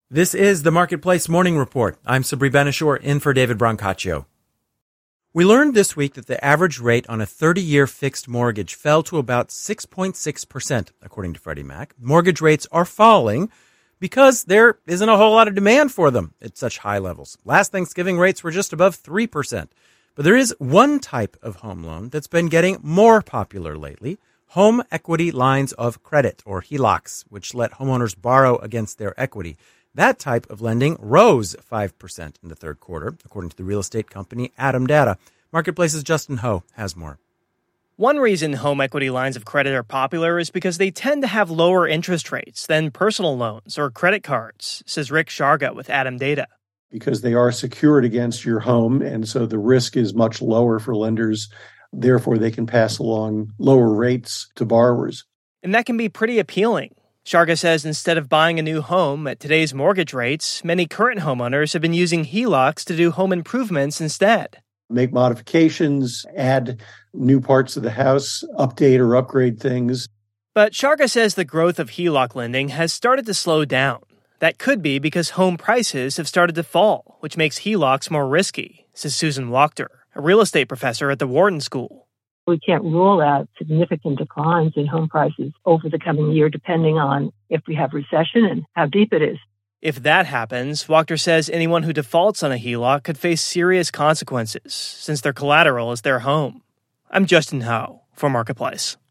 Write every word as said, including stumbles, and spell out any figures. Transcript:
This is the Marketplace Morning Report. I'm Sabri Ben-Achour, in for David Brancaccio. We learned this week that the average rate on a thirty-year fixed mortgage fell to about six point six percent, according to Freddie Mac. Mortgage rates are falling because there isn't a whole lot of demand for them at such high levels. Last Thanksgiving, rates were just above three percent. But there is one type of home loan that's been getting more popular lately: home equity lines of credit, or H E L O Cs, which let homeowners borrow against their equity. That type of lending rose five percent in the third quarter, according to the real estate company Adam Data. Marketplace's Justin Ho has more. One reason home equity lines of credit are popular is because they tend to have lower interest rates than personal loans or credit cards, says Rick Sharga with Adam Data. Because they are secured against your home, and so the risk is much lower for lenders. Therefore, they can pass along lower rates to borrowers. And that can be pretty appealing. Sharga says instead of buying a new home at today's mortgage rates, many current homeowners have been using H E L O Cs to do home improvements instead. Make modifications, add new parts of the house, update or upgrade things. But Sharga says the growth of H E L O C lending has started to slow down. That could be because home prices have started to fall, which makes H E L O Cs more risky, says Susan Wachter, a real estate professor at the Wharton School. We can't rule out significant declines in home prices over the coming year, depending on if we have recession and how deep it is. If that happens, Wachter says anyone who defaults on a H E L O C could face serious consequences, since their collateral is their home. I'm Justin Ho for Marketplace.